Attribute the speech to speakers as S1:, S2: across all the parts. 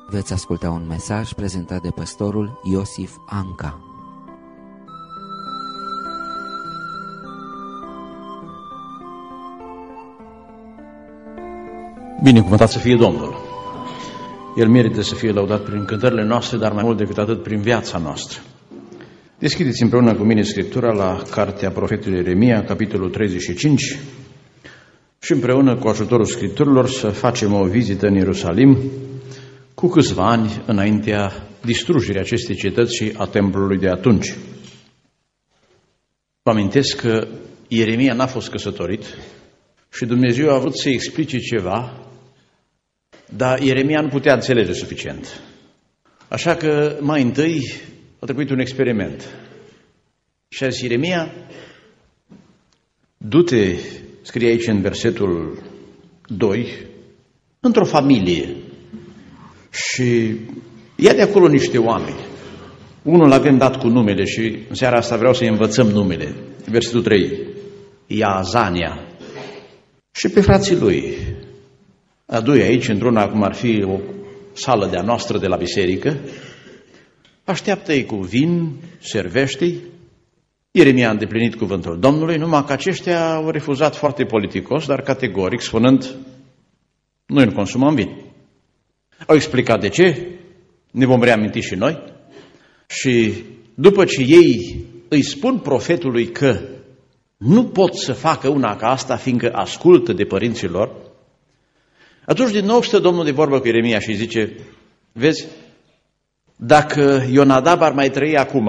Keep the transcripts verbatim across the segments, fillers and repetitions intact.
S1: Veți asculta un mesaj prezentat de pastorul Iosif Anca.
S2: Binecuvântat să fie Domnul! El merită să fie lăudat prin cântările noastre, dar mai mult decât atât prin viața noastră. Deschideți împreună cu mine Scriptura la cartea profetului Ieremia, capitolul treizeci și cinci, și împreună cu ajutorul Scripturilor să facem o vizită în Ierusalim cu câțiva ani înaintea distrugerii acestei cetăți și a templului de atunci. Vă amintesc că Ieremia n-a fost căsătorit și Dumnezeu a vrut să-i explice ceva, dar Ieremia nu putea înțelege suficient. Așa că mai întâi a trebuit un experiment. Și a zis: Ieremia, du-te, scrie aici în versetul doi, într-o familie și ia de acolo niște oameni. Unul l-avem dat cu numele și în seara asta vreau să-i învățăm numele. Versetul trei, Iazania. Și pe frații lui. Adu-i aici, într-una cum ar fi o sală de-a noastră de la biserică, așteaptă-i cu vin, servește-i. Ieremia a îndeplinit cuvântul Domnului, numai că aceștia au refuzat foarte politicos, dar categoric, spunând: noi nu consumăm vin. Au explicat de ce, ne vom reaminti și noi. Și după ce ei îi spun profetului că nu pot să facă una ca asta, fiindcă ascultă de părinții lor, atunci din nou stă Domnul de vorbă cu Ieremia și zice: vezi, dacă Ionadab ar mai trăi acum,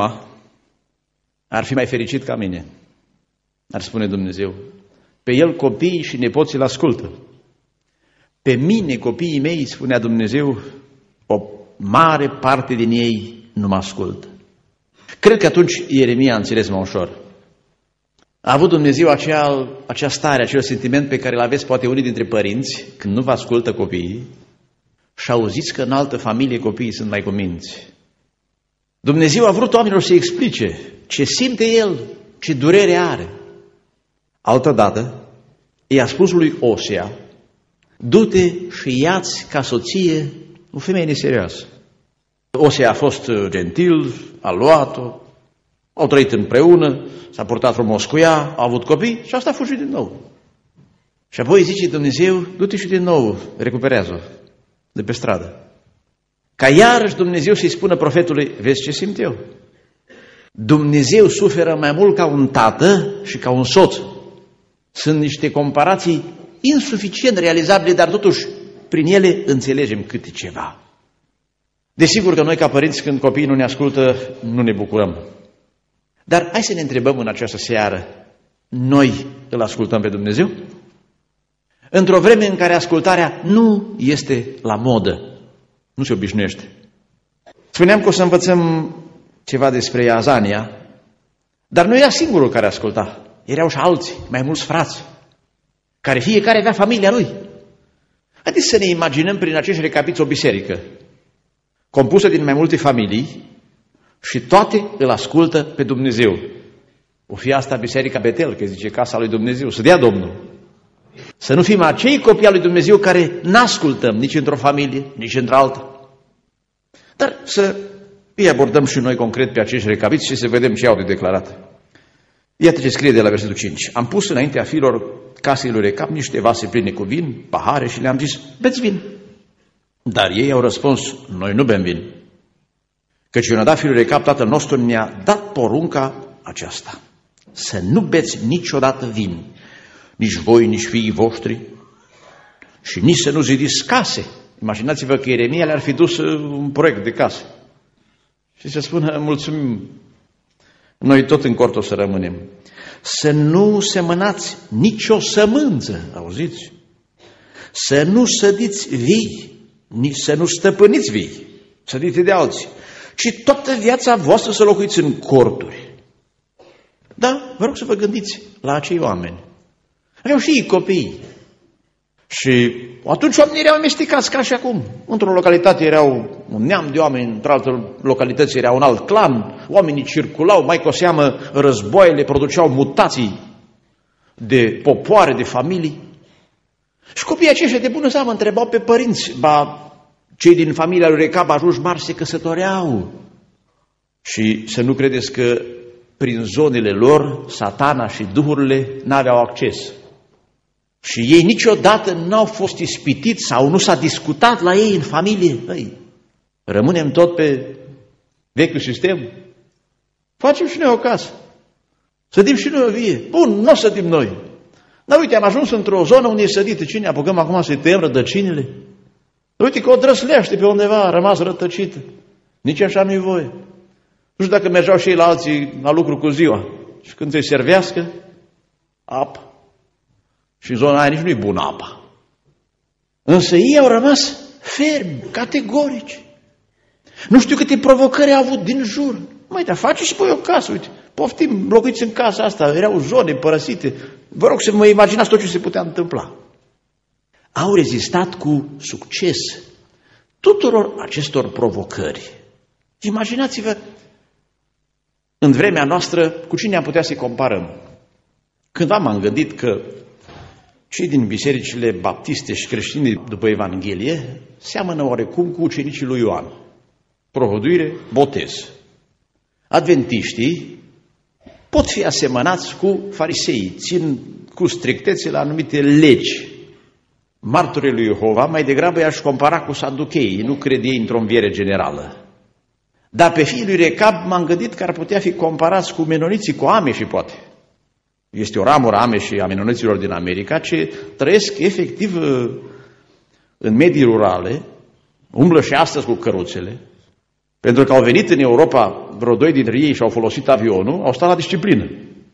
S2: ar fi mai fericit ca mine. Ar spune Dumnezeu: pe el copiii și nepoții îl ascultă. Pe mine, copiii mei, spunea Dumnezeu, o mare parte din ei nu mă ascultă. Cred că atunci Ieremia a înțeles mai ușor. A avut Dumnezeu acea, acea stare, acel sentiment pe care îl aveți poate unii dintre părinți când nu vă ascultă copiii și auziți că în altă familie copiii sunt mai cuminți. Dumnezeu a vrut oamenilor să explice ce simte el, ce durere are. Altădată i-a spus lui Osea: du-te și ia-ți ca soție o femeie neserioasă. Osea a fost gentil, a luat-o, au trăit împreună, s-a purtat frumos cu ea, au avut copii și asta a fugit din nou. Și apoi zice Dumnezeu: du-te și din nou, recuperează-o de pe stradă. Ca iarăși Dumnezeu să-i spună profetului: vezi ce simt eu? Dumnezeu suferă mai mult ca un tată și ca un soț. Sunt niște comparații insuficient realizabile, dar totuși prin ele înțelegem câte ceva. Desigur că noi ca părinți, când copiii nu ne ascultă, nu ne bucurăm. Dar hai să ne întrebăm în această seară: noi îl ascultăm pe Dumnezeu? Într-o vreme în care ascultarea nu este la modă, nu se obișnuiește. Spuneam că o să învățăm ceva despre Iazania, dar nu era singurul care asculta. Erau și alții, mai mulți frați, care fiecare avea familia lui. Haideți să ne imaginăm prin acești recapiți o biserică compusă din mai multe familii și toate îl ascultă pe Dumnezeu. O fi asta Biserica Betel, că zice casa lui Dumnezeu, să dea Domnul. Să nu fim acei copii al lui Dumnezeu care n-ascultăm nici într-o familie, nici într-alta. Dar să îi abordăm și noi concret pe acești recapiți și să vedem ce au de declarat. Iată ce scrie de la versetul cinci. Am pus înaintea fiilor casei lui Recap niște vase pline cu vin, pahare, și le-am zis: beți vin. Dar ei au răspuns: noi nu bem vin. Căci Ionadab, fiul lui Recap, tatăl nostru, ne-a dat porunca aceasta: să nu beți niciodată vin, nici voi, nici fiii voștri, și nici să nu zidiți case. Imaginați-vă că Ieremia le-ar fi dus un proiect de casă. Și să spună: mulțumim, noi tot în cort o să rămânem. Să nu semănați nicio sămânță, auziți? Să nu sădiți vii, nici să nu stăpâniți vii, sădite de alții, ci toată viața voastră să locuiți în corturi. Da, vă rog să vă gândiți la acei oameni. Aveau și ei copii. Și atunci oamenii erau amestecați ca și acum. Într-o localitate erau un neam de oameni, într-altă localitate era un alt clan, oamenii circulau, mai cu seamă războaiele produceau mutații de popoare, de familii. Și copiii aceștia de bună seamă întrebau pe părinți: ba, Cei din familia lui Recab, ajunși mari, se căsătoreau. Și să nu credeți că prin zonele lor, satana și duhurile n-aveau acces. Și ei niciodată n-au fost ispitiți sau nu s-a discutat la ei în familie. Băi, rămânem tot pe vechiul sistem? Facem și noi o casă. Sădim și noi o vie. Bun, nu o sădim noi. Dar uite, am ajuns într-o zonă unde e sădită. Cine apucăm acum să-i tăiem rădăcinile? Uite că o drăslește pe undeva, a rămas rătăcită. Nici așa nu-i voie. Nu știu dacă mergeau și ei la alții la lucru cu ziua. Și când îi servească, apă. Și în zona aia nici nu-i bună apa. Însă ei au rămas fermi, categorici. Nu știu câte provocări au avut din jur. Măi, dar faceți și voi o casă, uite. Poftim, locuiți în casa asta, erau zone părăsite. Vă rog să mă imaginați tot ce se putea întâmpla. Au rezistat cu succes tuturor acestor provocări. Imaginați-vă, în vremea noastră, cu cine am putea să-i comparăm? Cândva m-am gândit că cei din bisericile baptiste și creștine după Evanghelie seamănă oarecum cu ucenicii lui Ioan. Prohăduire, botez. Adventiștii pot fi asemănați cu fariseii, țin cu strictețe la anumite legi. Martorii lui Jehova mai degrabă i-aș compara cu saducheii, nu cred ei într-o înviere generală. Dar pe fiii lui Recab m-am gândit că ar putea fi comparați cu menoniții, cu ameșii poate. Este o ramură ameșii a menoniților din America ce trăiesc efectiv în medii rurale, umblă și astăzi cu căruțele, pentru că au venit în Europa vreo doi dintre ei și au folosit avionul, au stat la disciplină.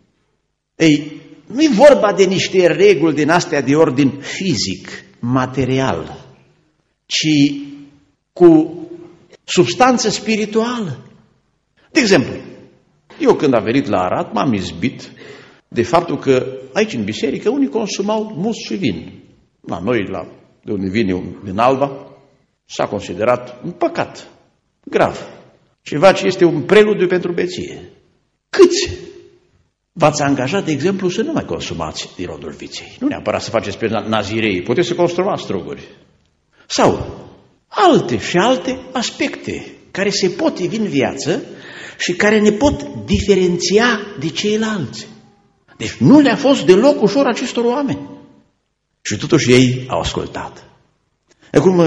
S2: Ei, nu e vorba de niște reguli din astea de ordin fizic, material, ci cu substanță spirituală. De exemplu, eu când am venit la Arad m-am izbit de faptul că aici în biserică unii consumau mus și vin. La noi, la, de unde vin eu, din Alba, s-a considerat un păcat grav. Ceva ce este un preludiu pentru beție. Câți v-ați angajat, de exemplu, să nu mai consumați din rodul viței? Nu neapărat să faceți pe nazirei, puteți să consumați struguri. Sau alte și alte aspecte care se potrivi în viață și care ne pot diferenția de ceilalți. Deci nu le-a fost deloc ușor acestor oameni. Și totuși ei au ascultat. Acum,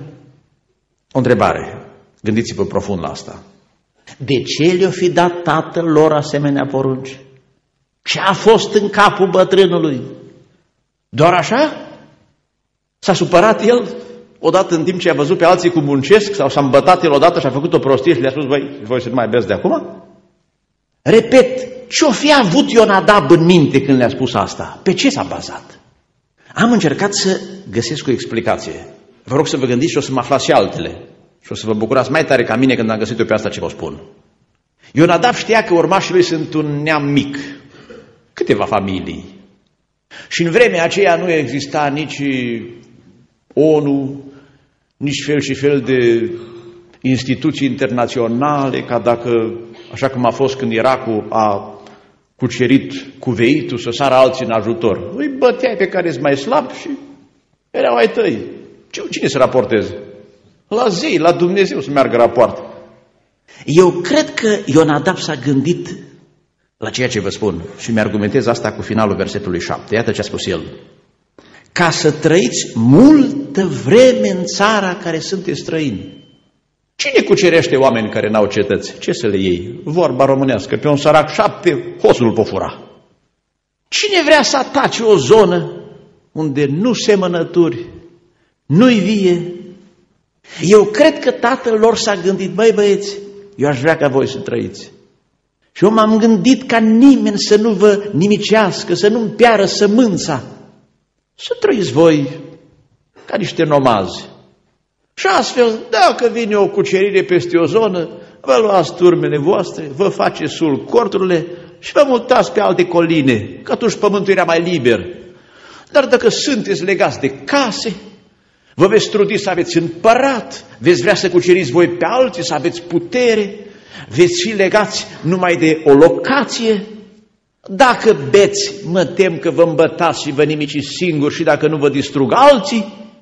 S2: o întrebare. Gândiți-vă profund la asta. De ce le-o fi dat tatăl lor asemenea porunci? Ce a fost în capul bătrânului? Doar așa? S-a supărat el odată în timp ce a văzut pe alții cum muncesc sau s-a îmbătat el odată și a făcut o prostie și le-a spus, băi, voi să nu mai beți de acum? Repet, ce-o fi avut Ionadab în minte când le-a spus asta? Pe ce s-a bazat? Am încercat să găsesc o explicație. Vă rog să vă gândiți și o să mă aflați și altele. Și o să vă bucurați mai tare ca mine când am găsit-o pe asta ce vă spun. Ionadab știa că urmașii lui sunt un neam mic, câteva familii. Și în vremea aceea nu exista nici ONU, nici fel și fel de instituții internaționale, ca dacă, așa cum a fost când Irakul a cucerit Cuveitul, să sară alții în ajutor. Îi băteai pe care sunt mai slab și erau ai tăi. Cine să raporteze? La zei, la Dumnezeu să meargă rapoarte. Eu cred că Ionadab s-a gândit la ceea ce vă spun și mi-argumentez asta cu finalul versetului șapte. Iată ce a spus el. Ca să trăiți multă vreme în țara care sunteți străini. Cine cucerește oameni care n-au cetăți? Ce să le iei? Vorba românească, pe un sărac șapte, hosul pofura. Cine vrea să atace o zonă unde nu semănături, nu-i vie? Eu cred că tatăl lor s-a gândit, băi băieți, eu aș vrea ca voi să trăiți. Și eu m-am gândit ca nimeni să nu vă nimicească, să nu-mi piară sămânța. Să trăiți voi ca niște nomazi. Și astfel, dacă vine o cucerire peste o zonă, vă luați turmele voastre, vă faceți sul corturile și vă mutați pe alte coline, că atunci pământul era mai liber. Dar dacă sunteți legați de case, vă veți trudi să aveți împărat, veți vrea să cuceriți voi pe alții, să aveți putere, veți fi legați numai de o locație. Dacă beți, mă tem că vă îmbătați și vă nimici singuri și dacă nu vă distrug alții.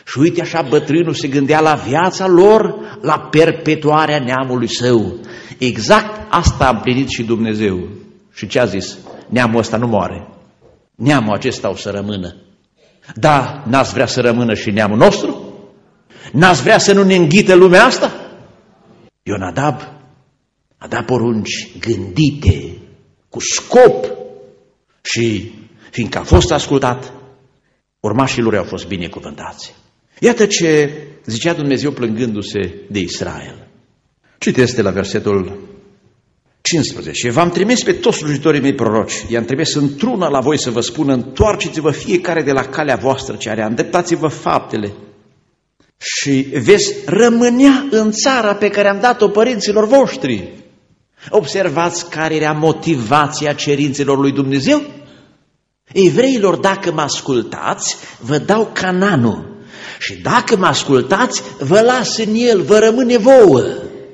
S2: Și uite așa bătrânul se gândea la viața lor, la perpetuarea neamului său. Exact asta a împlinit și Dumnezeu. Și ce a zis? Neamul ăsta nu moare. Neamul acesta o să rămână. Da, n-ați vrea să rămână și neamul nostru? N-ați vrea să nu ne înghită lumea asta? Ionadab a dat porunci gândite, cu scop, și fiindcă a fost ascultat, urmașii lor au fost binecuvântați. Iată ce zicea Dumnezeu plângându-se de Israel. Citesc de la versetul cincisprezece. V-am trimis pe toți slujitorii mei proroci, i-am trimis într-una la voi să vă spună, întoarceți-vă fiecare de la calea voastră ce are, îndreptați-vă faptele și veți rămânea în țara pe care am dat-o părinților voștri. Observați care era motivația cerințelor lui Dumnezeu? Evreilor, dacă mă ascultați, vă dau Cananul. Și dacă mă ascultați, vă las în el, vă rămâne vouă.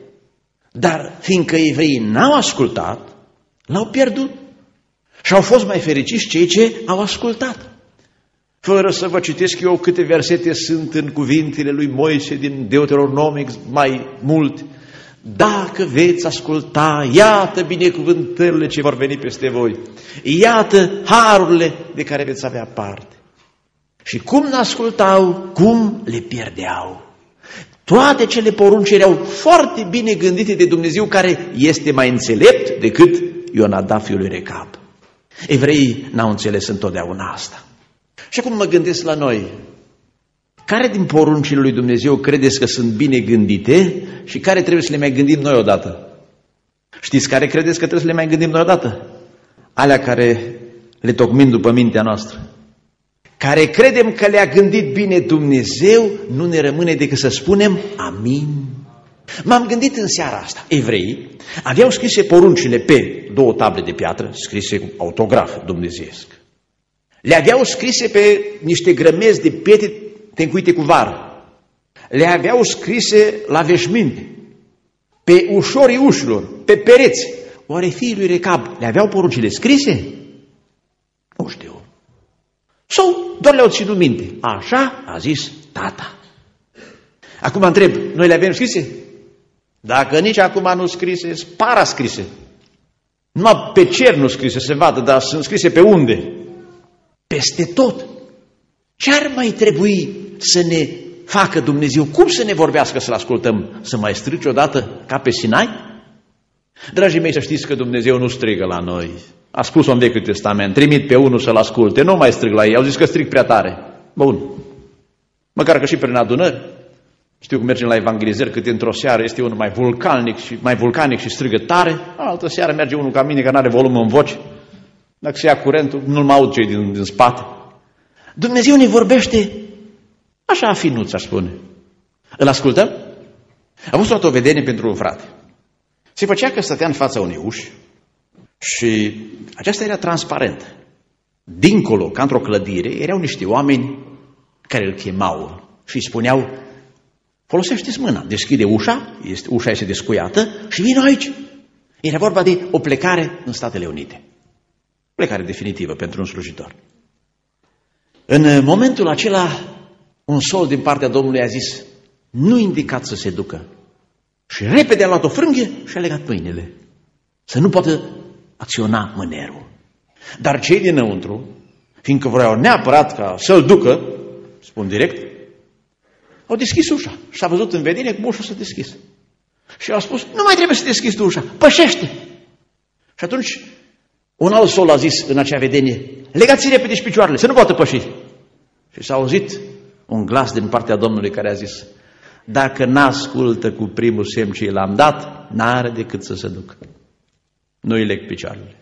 S2: Dar fiindcă evreii n-au ascultat, l-au pierdut. Și au fost mai fericiți cei ce au ascultat. Fără să vă citesc eu câte versete sunt în cuvintele lui Moise din Deuteronomic, mai mult. Dacă veți asculta, iată binecuvântările ce vor veni peste voi. Iată harurile de care veți avea parte. Și cum n-ascultau, cum le pierdeau. Toate cele porunci erau foarte bine gândite de Dumnezeu, care este mai înțelept decât Ionadab fiul lui Recab. Evreii n-au înțeles întotdeauna asta. Și acum mă gândesc la noi. Care din poruncile lui Dumnezeu credeți că sunt bine gândite și care trebuie să le mai gândim noi odată? Știți care credeți că trebuie să le mai gândim noi odată? Alea care le tocmim după mintea noastră. Care credem că le-a gândit bine Dumnezeu, nu ne rămâne decât să spunem amin. M-am gândit în seara asta. Evreii aveau scrise poruncile pe două table de piatră, scrise cu autograf dumnezeiesc. Le aveau scrise pe niște grămezi de pietre tencuite cu var. Le aveau scrise la veșminte, pe ușorii ușilor, pe pereți. Oare fiii lui Recab le aveau poruncile scrise? Nu știu. Sau doar le-au ținut minte. Așa a zis tata. Acum întreb, noi le avem scrise? Dacă nici acum nu scrise, spara scrise. Numai pe cer nu scrise, se vadă, dar sunt scrise pe unde? Peste tot. Ce ar mai trebui să ne facă Dumnezeu? Cum să ne vorbească să-L ascultăm? Să mai strici odată ca pe Sinai? Dragii mei, să știți că Dumnezeu nu strigă la noi. A spus-o în Vechiul Testament, trimit pe unul să-L asculte, nu mai strig la ei, au zis că strig prea tare. Bun, măcar că și prin adunări, știu că mergem la evangelizări, cât într-o seară este unul mai vulcanic și, mai vulcanic și strigă tare, altă seară merge unul ca mine, că n-are volum în voce. Dacă se ia curentul, nu-l mai aud cei din, din spate. Dumnezeu ne vorbește așa finuț, aș spune. Îl ascultăm? Am văzut o vedenie pentru un frate. Se făcea că stătea în fața unei uși și aceasta era transparentă. Dincolo, ca într-o clădire, erau niște oameni care îl chemau și îi spuneau, folosește-ți mâna, deschide ușa, este, ușa este descuiată și vină aici. Era vorba de o plecare în Statele Unite. Plecare definitivă pentru un slujitor. În momentul acela, un sol din partea Domnului a zis, nu indicat să se ducă. Și repede a luat o frânghie și a legat mâinile. Să nu poată acționa mânerul. Dar cei dinăuntru, fiindcă vreau neapărat ca să-l ducă, spun direct, au deschis ușa. Și s-a văzut în vedenie cum ușa s-a deschis. Și au spus, nu mai trebuie să deschizi tu ușa, pășește. Și atunci un alt sol a zis în acea vedenie, legați repede și picioarele, să nu poată păși. Și s-a auzit un glas din partea Domnului care a zis, dacă n-ascultă cu primul semn ce l-am dat, n-are decât să se ducă. Nu îi leg picioarele.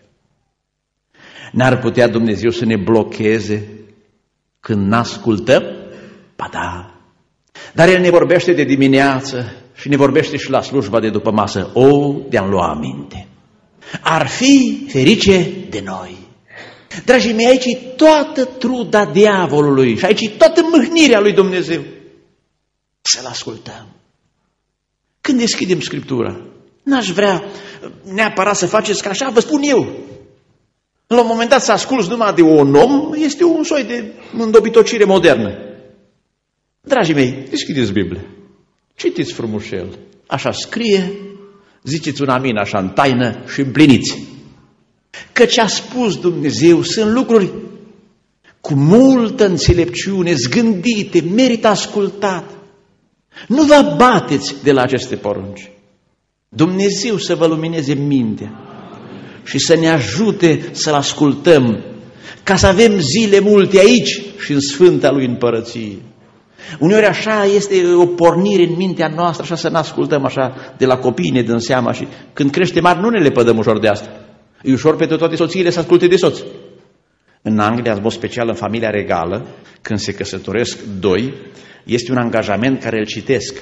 S2: N-ar putea Dumnezeu să ne blocheze când n-ascultăm? Ba da. Dar El ne vorbește de dimineață și ne vorbește și la slujba de după masă. O, de-am lua aminte. Ar fi ferice de noi. Dragii mei, aici e toată truda diavolului și aici e toată mâhnirea lui Dumnezeu. Să-L ascultăm. Când deschidem Scriptura, n-aș vrea neapărat să faceți ca așa, vă spun eu. La un moment dat să asculți numai de un om, este un soi de îndobitocire modernă. Dragii mei, deschideți Biblia. Citiți frumușel. Așa scrie, ziceți un amin așa în taină și împliniți. Că ce a spus Dumnezeu sunt lucruri cu multă înțelepciune, zgândite, merită ascultat. Nu vă abateți de la aceste porunci. Dumnezeu să vă lumineze mintea și să ne ajute să-L ascultăm, ca să avem zile multe aici și în Sfânta Lui Împărăție. Uneori așa este o pornire în mintea noastră, așa să ne ascultăm așa de la copii, ne dăm seama și când crește mari nu ne le pădăm ușor de asta. E ușor pentru toate soțiile să asculte de soț. În Anglia, în mod special în familia regală, când se căsătoresc doi, este un angajament care îl citesc.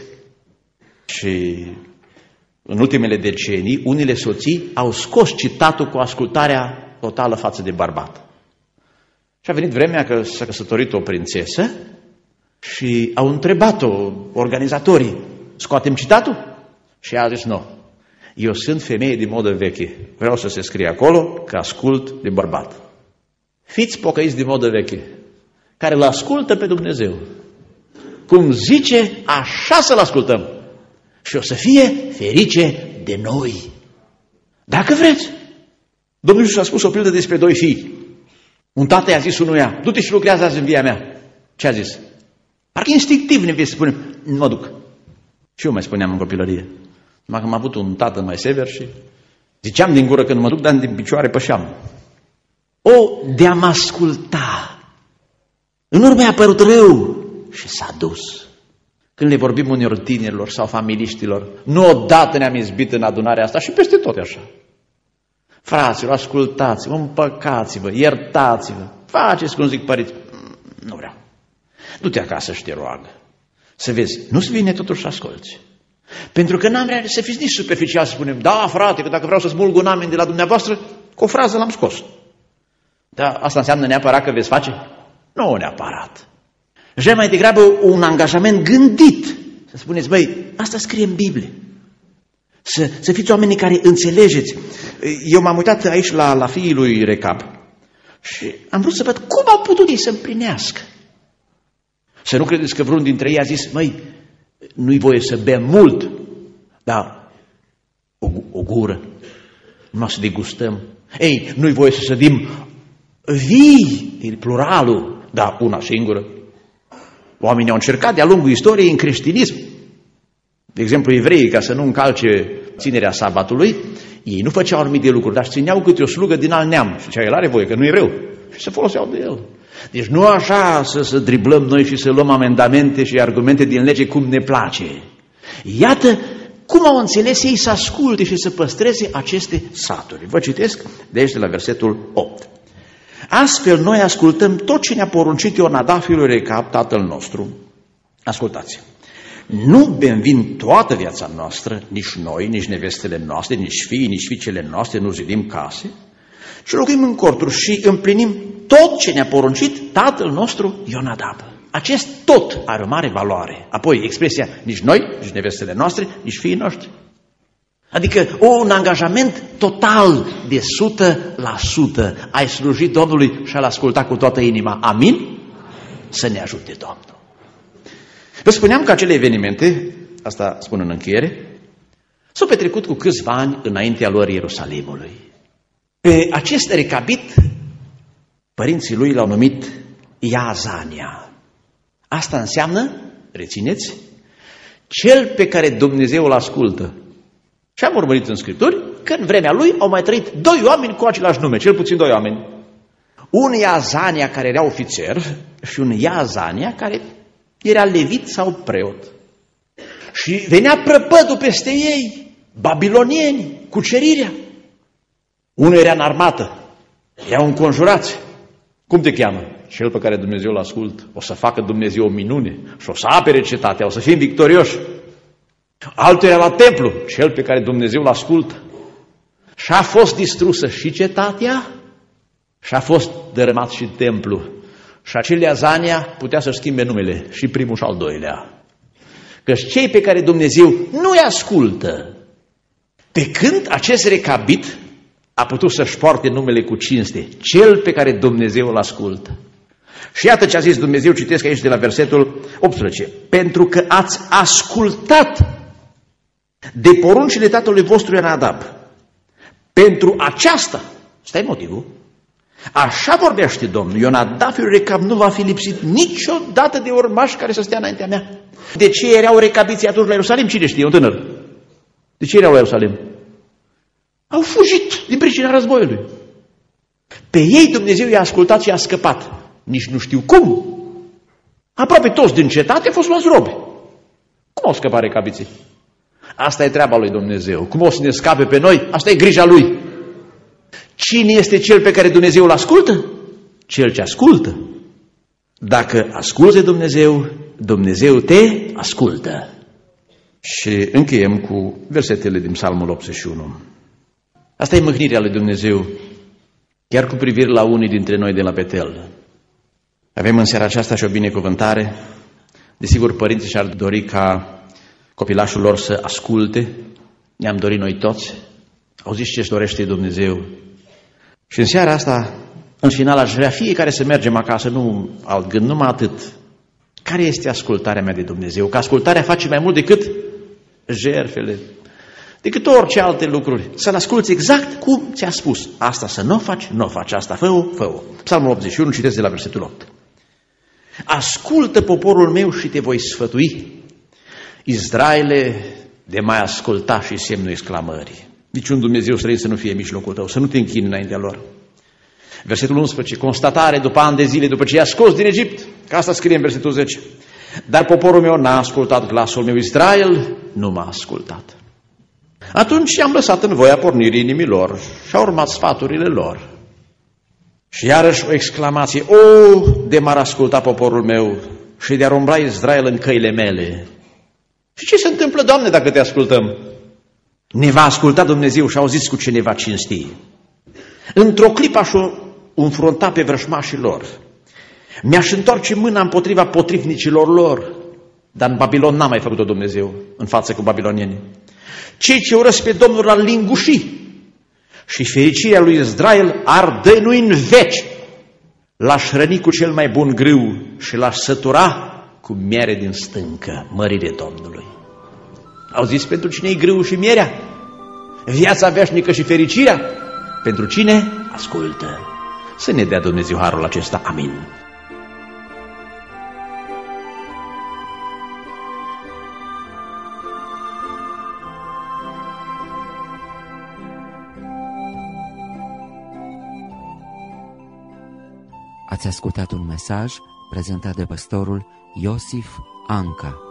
S2: Și în ultimele decenii, unele soții au scos citatul cu ascultarea totală față de bărbat. Și a venit vremea că s-a căsătorit o prințesă și au întrebat-o organizatorii, scoatem citatul? Și ea a zis, nu, eu sunt femeie de modă veche, vreau să se scrie acolo că ascult de bărbat. Fiți pocăiți de modă veche, care îl ascultă pe Dumnezeu. Cum zice, așa să-L ascultăm. Și o să fie ferice de noi. Dacă vreți. Domnul Iisus a spus o pildă despre doi fii. Un tată i-a zis unuia, du-te și lucrează azi în via mea. Ce a zis? Parcă instinctiv ne vine să spunem, nu mă duc. Și eu mai spuneam în copilărie. Numai că am avut un tată mai sever și ziceam din gură că nu mă duc, dar din picioare pășeam. O, de-am asculta. În urmă a apărut rău și s-a dus. Când le vorbim uneori tinerilor sau familiștilor, nu odată ne-am izbit în adunarea asta și peste tot așa. Fraților, ascultați-vă, împăcați-vă, iertați-vă, faceți cum zic părinți. Nu vreau. Du-te acasă și te roagă. Să vezi, nu-ți vine totuși să asculți. Pentru că n-am vrea să fiți nici superficial să spunem, da, frate, că dacă vreau să smulg un amen de la dumneavoastră, cu o frază l-am scos. Dar asta înseamnă neapărat că veți face? Nu neapărat. Și mai degrabă un angajament gândit. Să spuneți, băi, asta scrie în Biblie. Să, să fiți oamenii care înțelegeți. Eu m-am uitat aici la, la fiii lui Recab și am vrut să văd cum au putut ei să împlinească. Să nu credeți că vreunul dintre ei a zis, măi, nu-i voie să bem mult, dar o, o gură, numai să degustăm. Ei, nu-i voie să sădim vii, e pluralul, dar una singură. Oamenii au încercat de-a lungul istoriei în creștinism. De exemplu, evreii, ca să nu încalce ținerea sabatului, ei nu făceau anumite lucruri, dar țineau câte o slugă din alt neam. Și el are voie, că nu e evreu. Și se foloseau de el. Deci nu așa să, să driblăm noi și să luăm amendamente și argumente din lege cum ne place. Iată cum au înțeles ei să asculte și să păstreze aceste saturi. Vă citesc de aici de la versetul opt. Astfel noi ascultăm tot ce ne-a poruncit Ionadab fiul lui Recab, tatăl nostru. Ascultați. Nu benvin toată viața noastră, nici noi, nici nevestele noastre, nici fiii, nici fiicele noastre, nu zidim case, și locuim în corturi și împlinim tot ce ne-a poruncit tatăl nostru Ionadab. Acest tot are o mare valoare. Apoi expresia nici noi, nici nevestele noastre, nici fiii noștri. Adică un angajament total de o sută la sută. Ai slujit Domnului și ai ascultat cu toată inima. Amin? Să ne ajute Domnul. Vă spuneam că acele evenimente, asta spun în încheiere, s-au petrecut cu câțiva ani înaintea lor Ierusalimului. Pe acest recabit, părinții lui l-au numit Iazania. Asta înseamnă, rețineți, cel pe care Dumnezeu îl ascultă. Și am urmărit în Scripturi că în vremea lui au mai trăit doi oameni cu același nume, cel puțin doi oameni. Un Iazania care era ofițer și un Iazania care era levit sau preot. Și venea prăpădul peste ei, babilonieni, cucerirea. Unul era în armată, erau înconjurați. Cum te cheamă? Cel pe care Dumnezeu îl ascultă. O să facă Dumnezeu o minune și o să apere cetatea, o să fim victorioși. Altul era la templu, cel pe care Dumnezeu îl ascultă. Și a fost distrusă și cetatea și a fost dărâmat și templu. Și acel Iazania putea să schimbe numele, și primul și al doilea. Căci cei pe care Dumnezeu nu îi ascultă, pe când acest recabit a putut să-și poarte numele cu cinste, cel pe care Dumnezeu îl ascultă. Și iată ce a zis Dumnezeu, citesc aici de la versetul optsprezece. Pentru că ați ascultat de poruncile tatălui vostru Ionadab. Pentru aceasta, stai motivul, așa vorbește Domnul, Ionadab fiul Recab nu va fi lipsit niciodată de urmași care să stea înaintea mea. De ce erau recabiții atunci la Ierusalim? Cine știe, un tânăr? De ce erau la Ierusalim? Au fugit din pricina războiului. Pe ei Dumnezeu i-a ascultat și i-a scăpat. Nici nu știu cum. Aproape toți din cetate au fost luați robi. Cum au scăpat recabiții? Asta e treaba lui Dumnezeu. Cum o să ne scape pe noi? Asta e grija lui. Cine este cel pe care Dumnezeu îl ascultă? Cel ce ascultă. Dacă asculți Dumnezeu, Dumnezeu te ascultă. Și încheiem cu versetele din Psalmul optzeci și unu. Asta e mâhnirea lui Dumnezeu, chiar cu privire la unii dintre noi de la Betel. Avem în seara aceasta și o binecuvântare. Desigur, părinții și-ar dori ca copilașul lor să asculte. Ne-am dorit noi toți. Auziți ce-și dorește Dumnezeu. Și în seara asta, în final, aș vrea fiecare să mergem acasă, nu alt gând, numai atât. Care este ascultarea mea de Dumnezeu? Că ascultarea face mai mult decât jertfele, decât orice alte lucruri. Să-L asculți exact cum ți-a spus. Asta să nu o faci, nu o faci. Asta fă-o, fă-o. Psalmul optzeci și unu, citesc de la versetul opt. Ascultă poporul meu și te voi sfătui. Israele, de mai asculta și semnul exclamării. Niciun Dumnezeu străin să nu fie în mijlocul tău, să nu te închini înaintea lor. Versetul unsprezece, constatare după ani de zile, după ce i-a scos din Egipt, că asta scrie în versetul zece. Dar poporul meu n-a ascultat glasul meu, Israel nu m-a ascultat. Atunci i-am lăsat în voia pornirii inimilor și au urmat sfaturile lor. Și iarăși o exclamație, o, de m-ar asculta poporul meu și de-ar umbla Israel în căile mele. Și ce se întâmplă, Doamne, dacă te ascultăm? Ne va asculta Dumnezeu și auziți cu ce ne va cinsti. Într-o clipă aș înfrunta pe vrășmașii lor. Mi-aș întoarce mâna împotriva potrivnicilor lor. Dar în Babilon n-a mai făcut-o Dumnezeu în față cu babilonienii. Cei ce urăsc pe Domnul l-ar linguși și fericirea lui Israel ar dăinui în veci. L-aș hrăni cu cel mai bun grâu și l-aș sătura cu miere din stâncă, mărire Domnului. Auziți pentru cine e grâul și mierea? Viața veșnică și fericirea? Pentru cine? Ascultă. Să ne dea Dumnezeu harul acesta. Amin.
S1: Ați ascultat un mesaj prezentat de pastorul Iosif Anca.